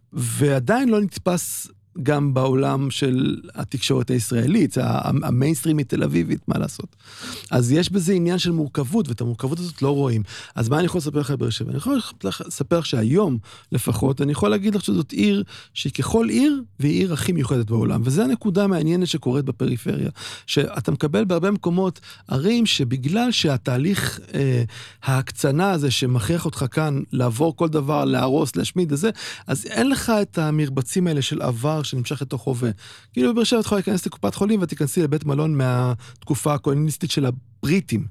ועדיין לא נתפס גם בעולם של התקשורת הישראלית, המיינסטרימית תל אביבית, מה לעשות. אז יש בזה עניין של מורכבות, ואת המורכבות הזאת לא רואים. אז מה אני יכול לספר לך באר שבע? אני יכול לספר לך שהיום, לפחות, אני יכול להגיד לך שזאת עיר, שהיא ככל עיר, והיא עיר הכי מיוחדת בעולם. וזו הנקודה מעניינת שקורית בפריפריה, שאתה מקבל בהרבה מקומות ערים, שבגלל שהתהליך אה, ההקצנה הזה, שמכריח אותך כאן, לעבור כל דבר, להרוס, להשמיד, הזה, אז אין לך את המרבצים האלה של עבר, שנמשך לתוך הווה. כאילו בבאר שבע את יכולה להיכנס לקופת חולים, ותיכנסי לבית מלון מהתקופה הקולוניסטית של הבריטים.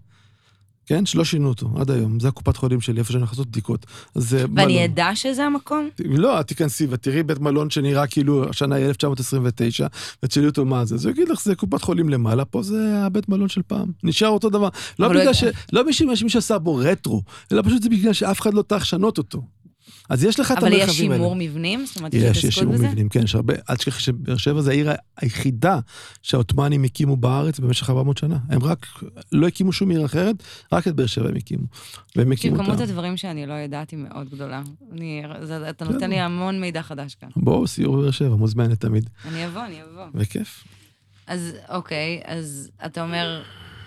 כן? שלא שינו אותו, עד היום. זה הקופת חולים שלי, איפה שאני חסות בדיקות. ואני ידע שזה המקום? לא, את תיכנסי ותראי בית מלון שנראה כאילו השנה אלף תשע מאות עשרים ותשע, ותשאלי אותו מה זה. אז הוא יגיד לך, זה קופת חולים למעלה, פה זה הבית מלון של פעם. נשאר אותו דבר. לא בגלל ש... לא בשביל שמי שעשה בו רטרו, אלא פשוט זה בגלל שאף אחד לא תח שנות אותו. אז יש לך את המרחבים האלה. אבל יש שימור מבנים? זאת אומרת, יש, יש שימור מבנים, כן, יש הרבה, עד שכח שבאר שבע זה העיר היחידה שהעות'מאנים הקימו בארץ במשך ארבע מאות שנה. הם רק לא הקימו שום עיר אחרת, רק את באר שבע הם הקימו. והם הקימו אותה. כמות הדברים שאני לא ידעתי מאוד גדולה. אני, זה, אתה נותן לי המון מידע חדש כאן. בואו, סיור בבאר שבע, מוזמנת תמיד. אני אבוא, אני אבוא. וכיף. אז, אוקיי, אז אתה אומר,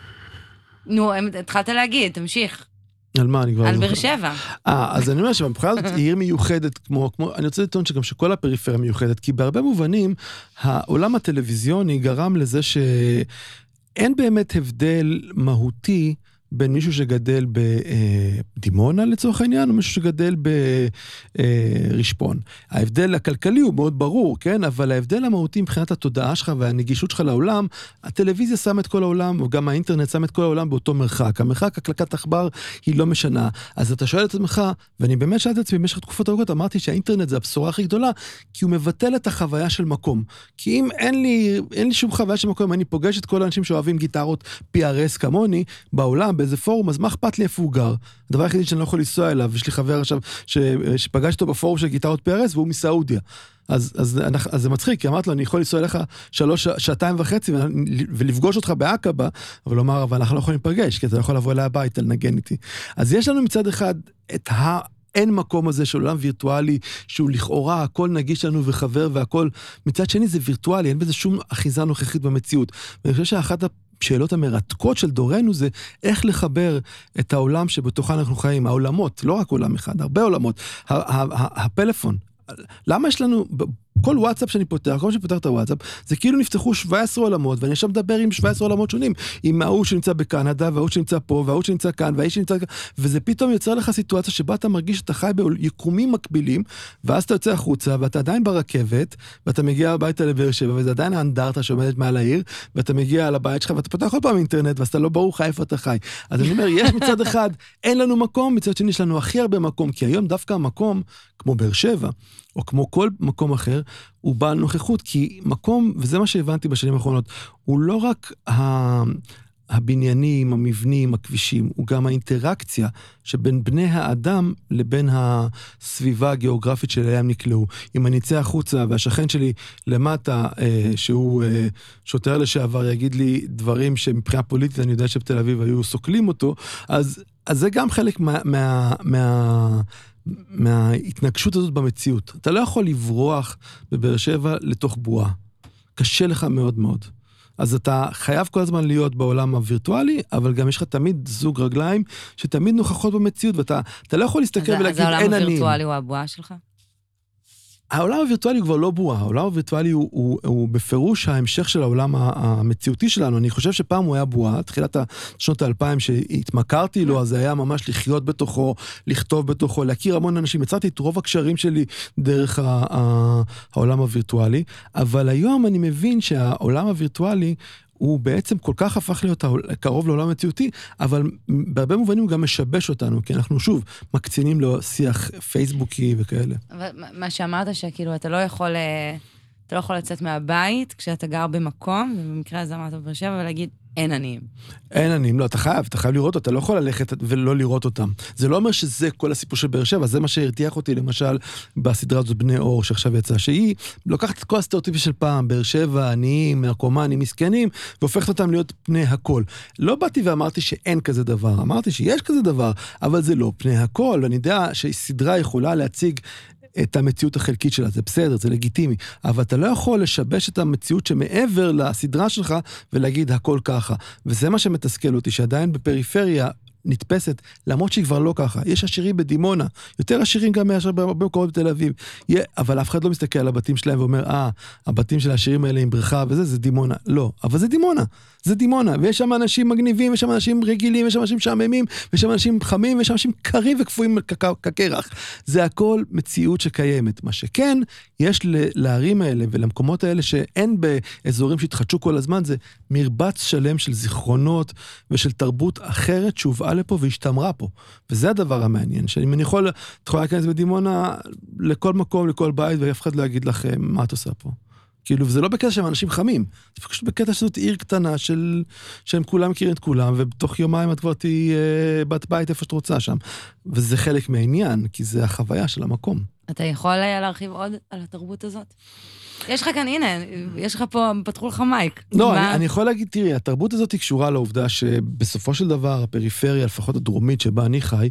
נו, התחלת להגיד, תמשיך. על מה? אני כבר... על באר שבע. אה, אז אני אומר שבבחינת היא עיר מיוחדת, כמו, כמו, אני רוצה לטעון שגם שכל הפריפריה מיוחדת, כי בהרבה מובנים, העולם הטלוויזיוני גרם לזה שאין באמת הבדל מהותי, בין מישהו שגדל בדימונה לצורך העניין, או מישהו שגדל ברשפון. ההבדל הכלכלי הוא מאוד ברור, כן? אבל ההבדל המהותי מבחינת התודעה שלך והנגישות שלך לעולם, הטלוויזיה שם את כל העולם, וגם האינטרנט שם את כל העולם באותו מרחק. המרחק, הקלקת עכבר, היא לא משנה. אז אתה שואל את עצמך, ואני באמת שאלת את עצמי, במשך תקופות ארוכות, אמרתי שהאינטרנט זה הבשורה הכי גדולה, כי הוא מבטל את החוויה של מקום. כי אם אין לי, אין לי שום חוויה של מקום, אני פוגש את כל האנשים שאוהבים גיטרות פי אר אס כמוני, בעולם, באיזה פורום, אז מה אכפת לי איפה הוא גר? הדבר היחידי שאני לא יכול לנסוע אליו, יש לי חבר עכשיו ש, שפגש אותו בפורום של גיטרות פי אר אס, והוא מסעודיה. אז, אז, אז זה מצחיק, כי אמרת לו, אני יכול לנסוע אליך שלוש, שעתיים וחצי, ולפגוש אותך בעקבה, אבל לומר, אבל אנחנו לא יכולים לפגש, כי אתה לא יכול לבוא אליי הביתה, לנגן איתי. אז יש לנו מצד אחד את ה... אין מקום הזה של עולם וירטואלי, שהוא לכאורה, הכל נגיש לנו וחבר והכל, מצד שני זה וירטואלי, אין בזה שום אחיזה נוכחית במציאות. ואני חושב שאחת השאלות המרתקות של דורנו זה, איך לחבר את העולם שבתוכה אנחנו חיים, העולמות, לא רק עולם אחד, הרבה עולמות, הפלאפון, למה יש לנו, כל וואטסאפ שאני פותח, כל שאני פותח את הוואטסאפ, זה כאילו נפתחו שבע עשרה עולמות, ואני עכשיו מדבר עם שבע עשרה עולמות שונים, עם ההוא שנמצא בקנדה, וההוא שנמצא פה, וההוא שנמצא כאן, וההוא שנמצא כאן, וזה פתאום יוצר לך סיטואציה שבה אתה מרגיש שאתה חי ביקומים מקבילים, ואז אתה יוצא החוצה, ואתה עדיין ברכבת, ואתה מגיע הביתה לבאר שבע, וזה עדיין האנדרטה שעומדת מעל העיר, ואתה מגיע לבית שלך, ואתה פותח כל פעם אינטרנט, ואז אתה לא ברור איפה אתה חי. אז אני אומר, יש מצד אחד, אין לנו מקום, מצד שני יש לנו הכי הרבה מקום, כי היום דווקא המקום, כמו באר שבע, או כמו כל מקום אחר, הוא בעל נוכחות, כי מקום, וזה מה שהבנתי בשנים האחרונות, הוא לא רק הבניינים, המבנים, הכבישים, הוא גם האינטראקציה שבין בני האדם לבין הסביבה הגיאוגרפית שלהם נקלעו. אם אני אצא החוצה והשכן שלי למטה, שהוא שוטר לשעבר, יגיד לי דברים שמבחינה פוליטית, אני יודע שבתל אביב היו סוקלים אותו, אז, אז זה גם חלק מה... מה, מה מההתנגשות הזאת במציאות. אתה לא יכול לברוח בבאר שבע לתוך בועה. קשה לך מאוד מאוד. אז אתה חייב כל הזמן להיות בעולם הווירטואלי, אבל גם יש לך תמיד זוג רגליים שתמיד נוכחות במציאות, ואתה אתה לא יכול להסתכל ולהגיד אין אני. אז העולם הווירטואלי הוא הבועה שלך? העולם הווירטואלי הוא כבר לא בועה, העולם הווירטואלי הוא, הוא, הוא בפירוש ההמשך של העולם המציאותי שלנו. אני חושב שפעם הוא היה בועה, תחילת שנות האלפיים שהתמכרתי לו, אז זה היה ממש לחיות בתוכו, לכתוב בתוכו, להכיר המון אנשים. יצרתי את רוב הקשרים שלי דרך העולם הווירטואלי, אבל היום אני מבין שהעולם הווירטואלי הוא בעצם כל כך הפך להיות קרוב לעולם המציאותי, אבל בהרבה מובנים הוא גם משבש אותנו, כי אנחנו שוב מקצינים לו שיח פייסבוקי וכאלה. אבל מה שאמרת שכאילו אתה לא יכול, אתה לא יכול לצאת מהבית כשאתה גר במקום, ובמקרה הזה אמרת בבאר שבע, ולהגיד אין עניים. אין עניים, לא, אתה חייב, אתה חייב לראות, אתה לא יכול ללכת ולא לראות אותם. זה לא אומר שזה כל הסיפור של באר שבע, זה מה שהרתיח אותי, למשל, בסדרה הזאת בני אור, שעכשיו יצא, שהיא לוקחת את כל הסטריאוטיפים של פעם, באר שבע, עניים, נרקומנים, מסכנים, והופכת אותם להיות פני הכל. לא באתי ואמרתי שאין כזה דבר, אמרתי שיש כזה דבר, אבל זה לא פני הכל, ואני יודע שסדרה יכולה להציג את המציאות החלקית שלה, זה בסדר, זה לגיטימי, אבל אתה לא יכול לשבש את המציאות שמעבר לסדרה שלך, ולהגיד הכל ככה, וזה מה שמתסכל אותי, שעדיין בפריפריה נתפסת, למרות שהיא כבר לא ככה, יש עשירים בדימונה, יותר עשירים גם מאשר הרבה מקומות בתל אביב, אבל אף אחד לא מסתכל על הבתים שלהם, ואומר, אה, הבתים של העשירים האלה עם בריכה, וזה, זה דימונה, לא, אבל זה דימונה, זה דימונה, ויש שם אנשים מגניבים, יש שם אנשים רגילים, יש שם אנשים שעממים, ויש שם אנשים חמים, ויש שם אנשים קרים וקפואים כקרח. זה הכל מציאות שקיימת. מה שכן, יש לערים האלה ולמקומות האלה שאין באזורים שהתחדשו כל הזמן, זה מרבץ שלם של זיכרונות ושל תרבות אחרת שהובאה לפה והשתמרה פה. וזה הדבר המעניין, שאני יכול, את יכולה להיכנס בדימונה לכל מקום, לכל בית, ואף אחד לא יגיד לכם מה את עושה פה. כאילו, וזה לא בקטע שהם אנשים חמים, זה פשוט בקטע שזאת עיר קטנה של, שהם כולם מכירים את כולם, ובתוך יומיים את כבר תהי אה, בת בית איפה שאת רוצה שם. וזה חלק מהעניין, כי זה החוויה של המקום. אתה יכול להרחיב עוד על התרבות הזאת? יש לך כאן, הנה, יש לך פה, פתחו לך מייק. לא, מה... אני, אני יכול להגיד, תראי, התרבות הזאת היא קשורה לעובדה שבסופו של דבר, הפריפריה, לפחות הדרומית שבה אני חי,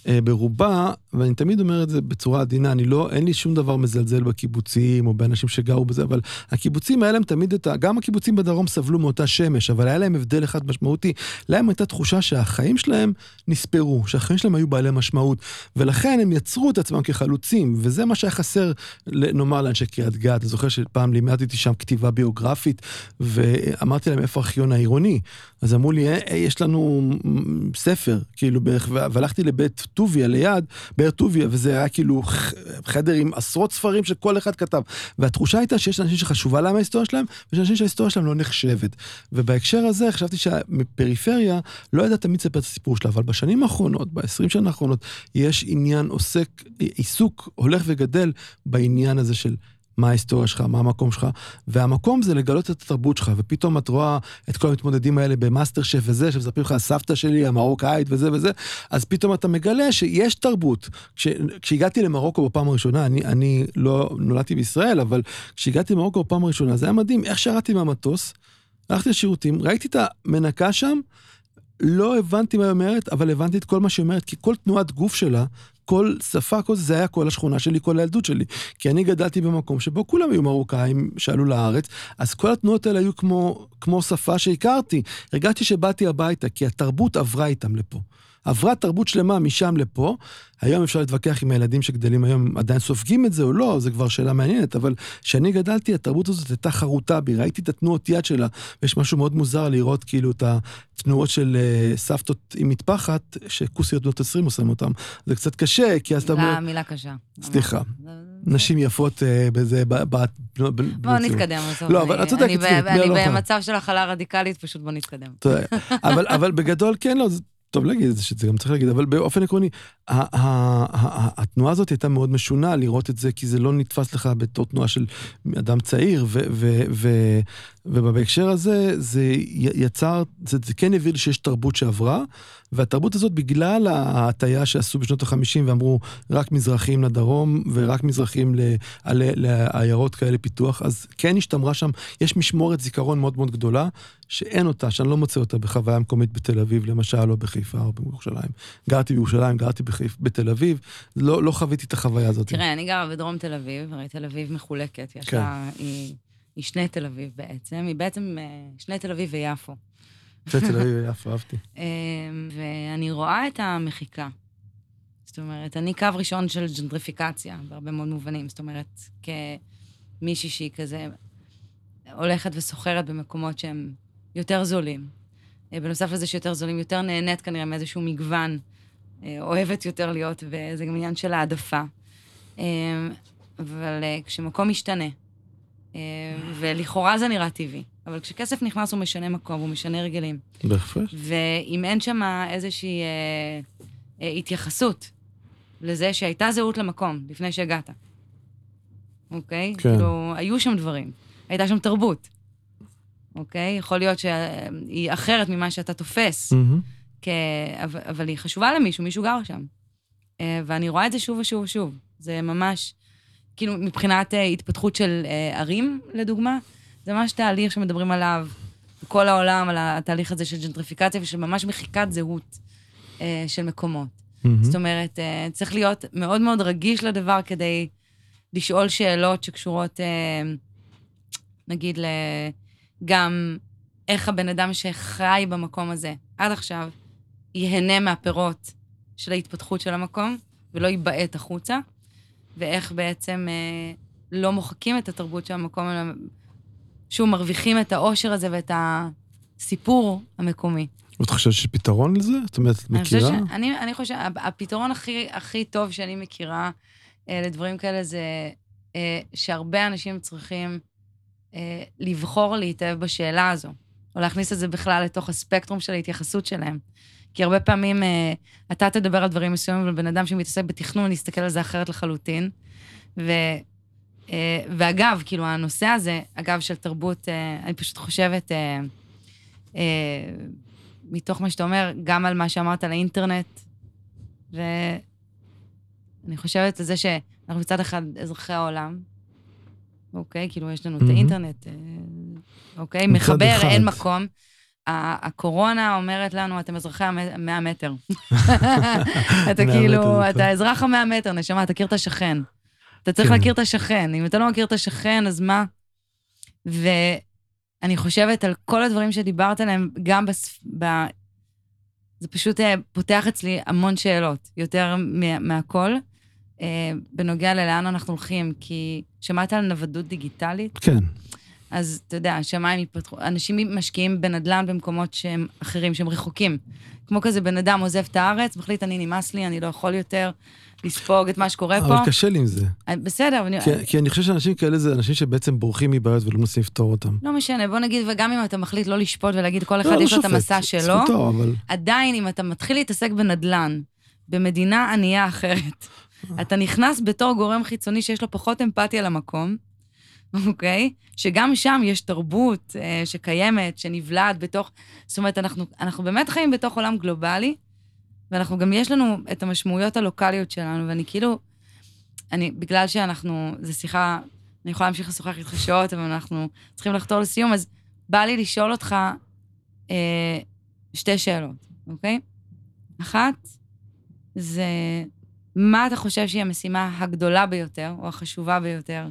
ברובה, ואני תמיד אומר את זה בצורה עדינה, אני לא, אין לי שום דבר מזלזל בקיבוצים, או באנשים שגרו בזה, אבל הקיבוצים האלה הם תמיד, את, גם הקיבוצים בדרום סבלו מאותה שמש, אבל היה להם הבדל אחד משמעותי, להם הייתה תחושה שהחיים שלהם נספרו, שהחיים שלהם היו בעלי משמעות, ולכן הם יצרו את עצמם כחלוצים, וזה מה שהיה חסר, נאמר לאנשי קריית גת, אני זוכר שפעם לימדתי שם כתיבה ביוגרפית, ואמרתי להם איפה הארכיון העירוני, אז אמרו לי, יש לנו ספר, כאילו, והלכתי לבית טוביה ליד, באר טוביה, וזה היה כאילו חדר עם עשרות ספרים שכל אחד כתב, והתחושה הייתה שיש אנשים שחשובה להם ההיסטוריה שלהם, ויש אנשים שההיסטוריה שלהם לא נחשבת, ובהקשר הזה חשבתי שהפריפריה לא ידעה תמיד לספר את הסיפור שלה, אבל בשנים האחרונות, ב-עשרים שנה האחרונות, יש עניין עוסק, עיסוק הולך וגדל בעניין הזה של מה ההיסטוריה שלך, מה המקום שלך, והמקום זה לגלות את התרבות שלך, ופתאום את רואה את כל המתמודדים האלה במאסטר שף וזה, שמספרים לך הסבתא שלי, המרוקאית וזה וזה, אז פתאום אתה מגלה שיש תרבות. כש, כשהגעתי למרוקו בפעם הראשונה, אני, אני לא נולדתי בישראל, אבל כשהגעתי למרוקו בפעם הראשונה, זה היה מדהים, איך שרתי מהמטוס, הלכתי לשירותים, ראיתי את המנקה שם, לא הבנתי מה היא אומרת, אבל הבנתי את כל מה שהיא אומרת, כי כל תנועת גוף שלה, כל שפה, כל זה, זה היה כל השכונה שלי, כל הילדות שלי. כי אני גדלתי במקום שבו כולם היו מרוקאים שעלו לארץ, אז כל התנועות האלה היו כמו, כמו שפה שהכרתי. הרגעתי שבאתי הביתה, כי התרבות עברה איתם לפה. עברה תרבות שלמה משם לפה, היום אפשר להתווכח עם הילדים שגדלים היום, עדיין סופגים את זה או לא, זה כבר שאלה מעניינת, אבל כשאני גדלתי, התרבות הזאת הייתה חרוטה בי, ראיתי את התנועות יד שלה, ויש משהו מאוד מוזר לראות כאילו את התנועות של uh, סבתות עם מטפחת, שכוסיות בנות עשרים עושים אותם, זה קצת קשה, כי אז אתה אומר... מילה קשה. סליחה. נשים יפות בזה, בוא נתקדם. לא, אבל את צודקת. אני במצב של החלה רדיקלית, פשוט בוא נתקדם. אבל בגדול כן, לא, טוב להגיד את זה, שזה גם צריך להגיד, אבל באופן עקרוני, התנועה הזאת הייתה מאוד משונה לראות את זה, כי זה לא נתפס לך בתור תנועה של אדם צעיר, ובהקשר הזה, זה יצר, זה כן הביא לי שיש תרבות שעברה, והתרבות הזאת בגלל ההטיה שעשו בשנות החמישים, ואמרו רק מזרחים לדרום, ורק מזרחים לעיירות כאלה פיתוח, אז כן השתמרה שם, יש משמורת זיכרון מאוד מאוד גדולה, שאין אותה, שאני לא מוצא אותה בחוויה מקומית בתל אביב, למשל, או בחיפה, או בירושלים. גרתי בירושלים, גרתי בחיפה, בתל אביב, לא, לא חוויתי את החוויה הזאת. תראה, אני גרה בדרום תל אביב, הרי תל אביב מחולקת, יש לה, היא, היא שני תל אביב בעצם, היא בעצם שני תל אביב ויפו. שני תל אביב ויפו, אהבתי. ואני רואה את המחיקה. זאת אומרת, אני קו ראשון של ג'נטריפיקציה, בהרבה מאוד מובנים, זאת אומרת, כמישהי שהיא כזה הולכת וסוחרת במקומות שהם יותר זולים. בנוסף לזה שיותר זולים, יותר נהנית כנראה מאיזשהו מגוון, אוהבת יותר להיות, וזה גם עניין של העדפה. אבל כשמקום משתנה, ולכאורה זה נראה טבעי, אבל כשכסף נכנס הוא משנה מקום, הוא משנה הרגלים. בהחלט. ואם אין שם איזושהי התייחסות לזה שהייתה זהות למקום, לפני שהגעת. אוקיי? כן. כאילו, היו שם דברים. הייתה שם תרבות. אוקיי? יכול להיות שהיא אחרת ממה שאתה תופס. כ... אבל היא חשובה למישהו, מישהו גר שם. ואני רואה את זה שוב ושוב ושוב. זה ממש, כאילו, מבחינת התפתחות של ערים, לדוגמה, זה ממש תהליך שמדברים עליו בכל העולם, על התהליך הזה של ג'נטריפיקציה, ושל ממש מחיקת זהות של מקומות. זאת אומרת, צריך להיות מאוד מאוד רגיש לדבר כדי לשאול שאלות שקשורות, נגיד, גם איך הבן אדם שחי במקום הזה עד עכשיו ייהנה מהפירות של ההתפתחות של המקום, ולא ייבעט החוצה, ואיך בעצם לא מוחקים את התרבות של המקום, אלא שוב מרוויחים את האושר הזה ואת הסיפור המקומי. ואת חושבת שיש פתרון לזה? זאת אומרת, את מכירה? אני, אני, אני חושבת, הפתרון הכי, הכי טוב שאני מכירה אה, לדברים כאלה זה אה, שהרבה אנשים צריכים אה, לבחור להתאהב בשאלה הזו, או להכניס את זה בכלל לתוך הספקטרום של ההתייחסות שלהם. כי הרבה פעמים אה, אתה תדבר על דברים מסוימים, אבל בן אדם שמתעסק בתכנון, נסתכל על זה אחרת לחלוטין. ו, אה, ואגב, כאילו, הנושא הזה, אגב, של תרבות, אה, אני פשוט חושבת, אה, אה, מתוך מה שאתה אומר, גם על מה שאמרת על האינטרנט, ואני חושבת על זה שאנחנו מצד אחד אזרחי העולם, אוקיי? כאילו, יש לנו את האינטרנט, אוקיי? מחבר, אין מקום. הקורונה אומרת לנו, אתם אזרחי המאה מטר. אתה כאילו, אתה אזרח המאה מטר, נשמה, תכיר את השכן. אתה צריך להכיר את השכן. אם אתה לא מכיר את השכן, אז מה? ואני חושבת על כל הדברים שדיברת עליהם, גם ב... זה פשוט פותח אצלי המון שאלות, יותר מהכל, בנוגע ללאן אנחנו הולכים, כי שמעת על נוודות דיגיטלית? כן. אז אתה יודע, שמיים יפתחו, אנשים משקיעים בנדלן במקומות שהם אחרים, שהם רחוקים. כמו כזה בן אדם עוזב את הארץ, מחליט, אני נמאס לי, אני לא יכול יותר לספוג את מה שקורה פה. אבל קשה לי עם זה. בסדר. כי אני חושב שאנשים כאלה זה אנשים שבעצם בורחים מבעיות ולא מנסים לפתור אותם. לא משנה, בוא נגיד, וגם אם אתה מחליט לא לשפוט ולהגיד, כל אחד יש לו את המסע שלו, עדיין אם אתה מתחיל להתעסק בנדלן, במדינה ענייה אחרת, אתה נכנס בתור גורם חיצוני שיש לו פחות אמפתיה למקום, אוקיי? שגם שם יש תרבות אה, שקיימת, שנבלעת בתוך... זאת אומרת, אנחנו, אנחנו באמת חיים בתוך עולם גלובלי, ואנחנו גם יש לנו את המשמעויות הלוקליות שלנו, ואני כאילו... אני, בגלל שאנחנו... זו שיחה... אני יכולה להמשיך לשוחח איתך שעות, אבל אנחנו צריכים לחתור לסיום, אז בא לי לשאול אותך אה, שתי שאלות, אוקיי? אחת, זה... מה אתה חושב שהיא המשימה הגדולה ביותר, או החשובה ביותר,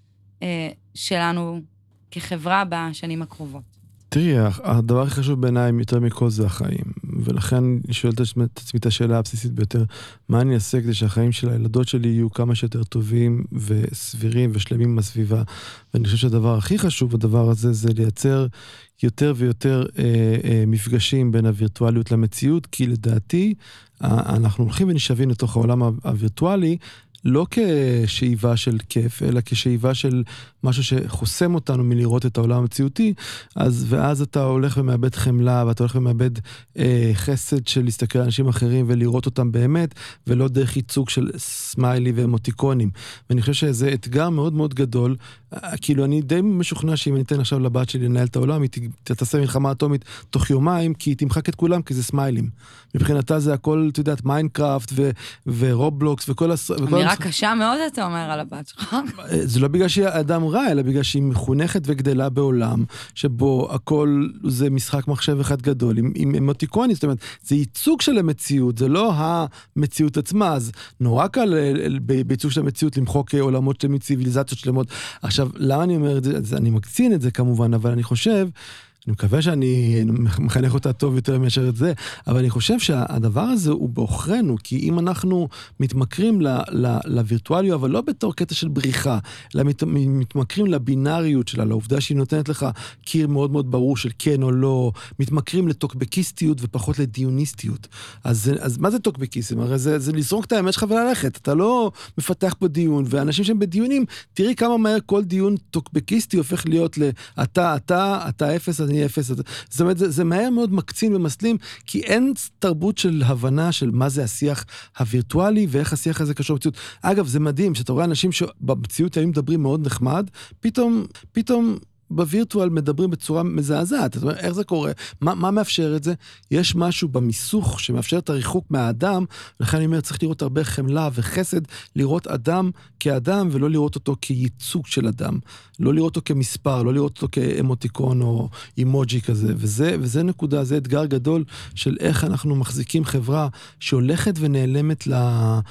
שלנו כחברה בשנים הקרובות? תראי, הדבר הכי חשוב בעיניי יותר מכל זה החיים, ולכן אני שואל את עצמי את השאלה הבסיסית ביותר, מה אני אעשה כדי שהחיים של הילדות שלי יהיו כמה שיותר טובים וסבירים ושלמים בסביבה, ואני חושב שהדבר הכי חשוב בדבר הזה זה לייצר יותר ויותר אה, אה, מפגשים בין הווירטואליות למציאות, כי לדעתי אנחנו הולכים ונשאבים לתוך העולם הווירטואלי, לא כשאיבה של כיף, אלא כשאיבה של משהו שחוסם אותנו מלראות את העולם המציאותי, אז, ואז אתה הולך ומאבד חמלה, ואתה הולך ומאבד אה, חסד של להסתכל על אנשים אחרים ולראות אותם באמת, ולא דרך ייצוג של סמיילי ואמוטיקונים. ואני חושב שזה אתגר מאוד מאוד גדול, כאילו אני די משוכנע שאם אני אתן עכשיו לבת שלי לנהל את העולם, היא תעשה מלחמה אטומית תוך יומיים, כי היא תמחק את כולם, כי זה סמיילים. מבחינתה זה הכל, אתה יודעת, מיינקראפט ו- ורובלוקס וכל הס... אמירה קשה מאוד אתה אומר על הבת שלך. זה לא בגלל שהיא אדם רע, אלא בגלל שהיא מחונכת וגדלה בעולם, שבו הכל זה משחק מחשב אחד גדול, עם, עם אמוטיקונים, זאת אומרת, זה ייצוג של המציאות, זה לא המציאות עצמה, אז נורא קל בייצוג של המציאות למחוק עולמות שלמים, ציוויליזציות שלמות. עכשיו, למה אני אומר את זה? אני מקצין את זה כמובן, אבל אני חושב, אני מקווה שאני מחנך אותה טוב יותר מאשר את זה, אבל אני חושב שהדבר הזה הוא באוכרנו, כי אם אנחנו מתמכרים לווירטואליות, אבל לא בתור קטע של בריחה, אלא מתמכרים לבינאריות שלה, לעובדה שהיא נותנת לך קיר מאוד מאוד ברור של כן או לא, מתמכרים לטוקבקיסטיות ופחות לדיוניסטיות. אז, אז מה זה טוקבקיסטים? הרי זה, זה לזרוק את האמת שלך וללכת, אתה לא מפתח פה דיון, ואנשים שהם בדיונים, תראי כמה מהר כל דיון טוקבקיסטי הופך להיות לאתה, אתה, אתה אפס, אני אפס. זאת אומרת, זה, זה מהר מאוד מקצין ומסלים, כי אין תרבות של הבנה של מה זה השיח הווירטואלי, ואיך השיח הזה קשור במציאות. אגב, זה מדהים, שאתה רואה אנשים שבמציאות היו מדברים מאוד נחמד, פתאום, פתאום, בווירטואל מדברים בצורה מזעזעת. זאת אומרת, איך זה קורה? מה, מה מאפשר את זה? יש משהו במיסוך שמאפשר את הריחוק מהאדם, ולכן אני אומר, צריך לראות הרבה חמלה וחסד, לראות אדם כאדם, ולא לראות אותו כייצוג של אדם. לא לראות אותו כמספר, לא לראות אותו כאמוטיקון או אימוג'י כזה. וזה, וזה נקודה, זה אתגר גדול של איך אנחנו מחזיקים חברה שהולכת ונעלמת ל...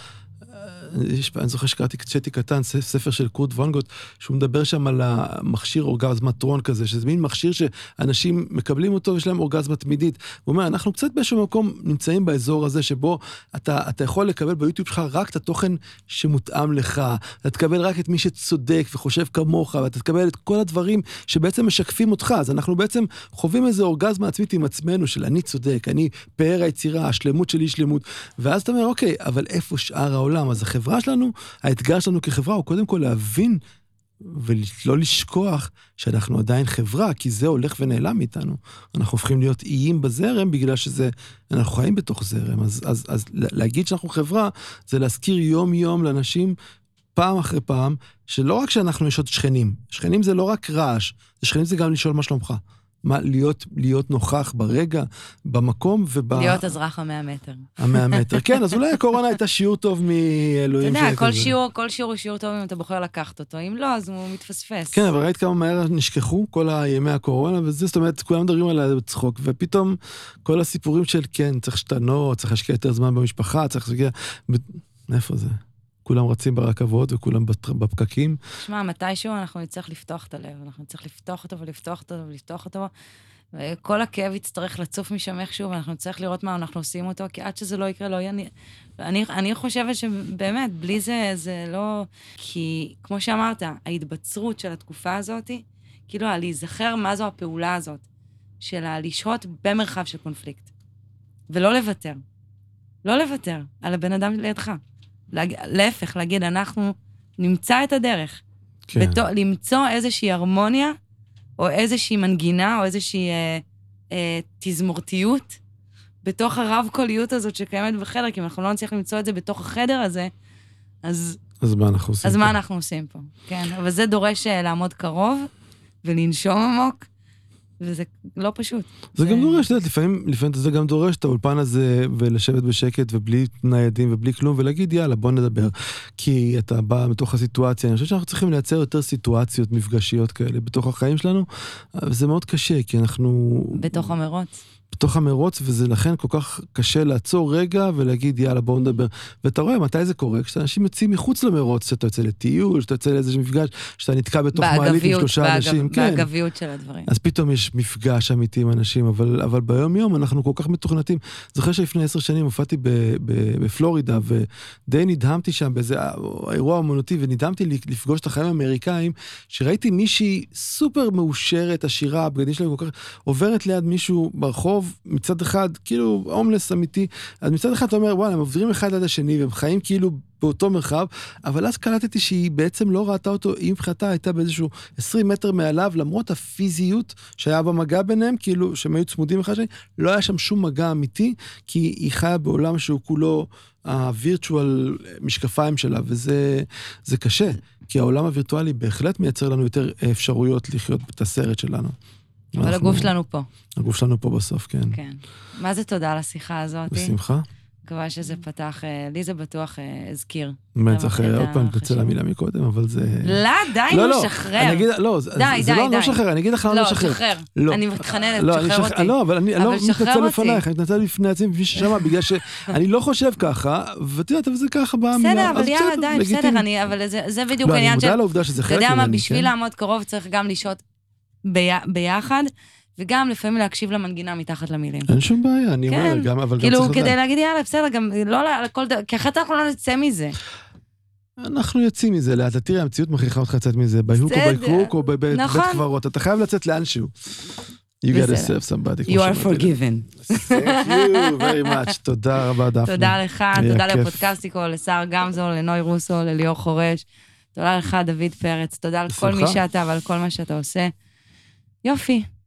אני זוכר שקראתי קצ'טי קטן, ספר של קורט וונגוט, שהוא מדבר שם על המכשיר אורגזמטרון כזה, שזה מין מכשיר שאנשים מקבלים אותו ויש להם אורגזמה תמידית. הוא אומר, אנחנו קצת באיזשהו מקום נמצאים באזור הזה, שבו אתה, אתה יכול לקבל ביוטיוב שלך רק את התוכן שמותאם לך, אתה תקבל רק את מי שצודק וחושב כמוך, ואתה תקבל את כל הדברים שבעצם משקפים אותך. אז אנחנו בעצם חווים איזה אורגזמה עצמית עם עצמנו, של אני צודק, אני פאר היצירה, השלמות שלי שלמות. ואז אתה אומר, אוקיי, אבל איפה שאר העולם? אז החברה שלנו, האתגר שלנו כחברה הוא קודם כל להבין ולא לשכוח שאנחנו עדיין חברה, כי זה הולך ונעלם איתנו. אנחנו הופכים להיות איים בזרם בגלל שזה, אנחנו חיים בתוך זרם. אז, אז, אז להגיד שאנחנו חברה, זה להזכיר יום יום לאנשים פעם אחרי פעם, שלא רק שאנחנו יש עוד שכנים. שכנים זה לא רק רעש, שכנים זה גם לשאול מה שלומך. מה, להיות, להיות נוכח ברגע, במקום וב... להיות אזרח המאה מטר. המאה מטר, כן, אז אולי הקורונה הייתה שיעור טוב מאלוהים. אתה יודע, כל שיעור, כל שיעור הוא שיעור טוב אם אתה בוחר לקחת אותו, אם לא, אז הוא מתפספס. כן, אבל ראית כמה מהר נשכחו כל הימי הקורונה, וזה, זאת אומרת, כולם מדברים עליה בצחוק, ופתאום כל הסיפורים של, כן, צריך שתנות, צריך להשקיע יותר זמן במשפחה, צריך להשקיע... איפה זה? כולם רצים ברכבות וכולם בפקקים. תשמע, מתישהו אנחנו נצטרך לפתוח את הלב, אנחנו נצטרך לפתוח אותו ולפתוח אותו ולפתוח אותו, וכל הכאב יצטרך לצוף משם איכשהו, ואנחנו נצטרך לראות מה אנחנו עושים אותו, כי עד שזה לא יקרה, לא יהיה... אני, אני חושבת שבאמת, בלי זה, זה לא... כי, כמו שאמרת, ההתבצרות של התקופה הזאת, כאילו, להיזכר מה זו הפעולה הזאת, של לשהות במרחב של קונפליקט, ולא לוותר. לא לוותר על הבן אדם לידך. להפך, להגיד, אנחנו נמצא את הדרך. כן. בתו, למצוא איזושהי הרמוניה, או איזושהי מנגינה, או איזושהי אה, אה, תזמורתיות, בתוך הרב-קוליות הזאת שקיימת בחדר, כי אם אנחנו לא נצליח למצוא את זה בתוך החדר הזה, אז... אז מה אנחנו עושים אז פה? מה אנחנו עושים פה, כן. אבל זה דורש לעמוד קרוב, ולנשום עמוק, וזה לא פשוט. זה גם דורש, לפעמים, לפעמים זה גם דורש את האולפן הזה, ולשבת בשקט, ובלי ניידים, ובלי כלום, ולהגיד, יאללה, בוא נדבר. כי אתה בא מתוך הסיטואציה, אני חושב שאנחנו צריכים לייצר יותר סיטואציות מפגשיות כאלה, בתוך החיים שלנו, וזה מאוד קשה, כי אנחנו... בתוך המרוץ. בתוך המרוץ, וזה לכן כל כך קשה לעצור רגע ולהגיד, יאללה, בואו נדבר. ואתה רואה מתי זה קורה, כשאנשים יוצאים מחוץ למרוץ, שאתה יוצא לטיול, שאתה יוצא לאיזשהו מפגש, שאתה נתקע בתוך מעלית עם שלושה באגב, אנשים. באגביות של הדברים. אז פתאום יש מפגש אמיתי עם אנשים, אבל, אבל ביום יום אנחנו כל כך מתוכנתים. זוכר שלפני עשר שנים הופעתי בפלורידה, ודי נדהמתי שם באיזה אירוע אומנותי, ונדהמתי לפגוש את החיים האמריקאים, שראיתי מישהי סופר מאושרת, עשירה, הבגדים שלהם כל כך, עוברת ליד מישהו ברחוב, מצד אחד, כאילו, הומלס אמיתי, אז מצד אחד אתה אומר, וואלה, הם עוברים אחד ליד השני, והם חיים כאילו באותו מרחב, אבל אז קלטתי שהיא בעצם לא ראתה אותו, היא מבחינתה הייתה באיזשהו עשרים מטר מעליו, למרות הפיזיות שהיה במגע ביניהם, כאילו, שהם היו צמודים אחד שני, לא היה שם שום מגע אמיתי, כי היא חיה בעולם שהוא כולו, הווירטואל משקפיים שלה, וזה זה קשה, כי העולם הווירטואלי בהחלט מייצר לנו יותר אפשרויות לחיות את הסרט שלנו. אבל הגוף שלנו פה. הגוף שלנו פה בסוף, כן. כן. מה זה תודה על השיחה הזאת? בשמחה. מקווה שזה פתח, לי זה בטוח הזכיר. באמת, אחרי, עוד פעם תצא למילה מקודם, אבל זה... לא, די, לא שחרר. לא, זה לא לא שחרר, אני אגיד לך לא שחרר. לא, שחרר. אני מתחננת, שחרר אותי. לא, אבל אני לא מתנצל לפנייך, אני מתנצל לפני עצמי, בפני ששמה, בגלל שאני לא חושב ככה, ואתה יודעת, אבל זה ככה במילה. בסדר, אבל יאללה, די, בסדר, אבל זה בדיוק העניין של... לא, אני מודע לעובדה שזה חלק ממני. אתה יודע מה, בשביל לעמוד קרוב צריך גם לשהות ביחד, וגם לפעמים להקשיב למנגינה מתחת למילים. אין שום בעיה, אני אומר, גם, אבל גם צריך לדעת. כאילו, כדי להגיד, יאללה, בסדר, גם לא לכל דבר, כי אחרת אנחנו לא נצא מזה. אנחנו יוצאים מזה, לאט, תראה, המציאות מכריחה אותך לצאת מזה, בהוק או בקרוק או בבית קברות, אתה חייב לצאת לאנשהו. You gotta save somebody. You are forgiven. Thank you very much. תודה רבה, דפנה. תודה לך, תודה לפודקאסטיקו, לשר גמזו, לנוי רוסו, לליאור חורש. תודה לך, דוד פרץ. תודה לכל מי שאתה ועל כל מה שאתה עושה. יופי.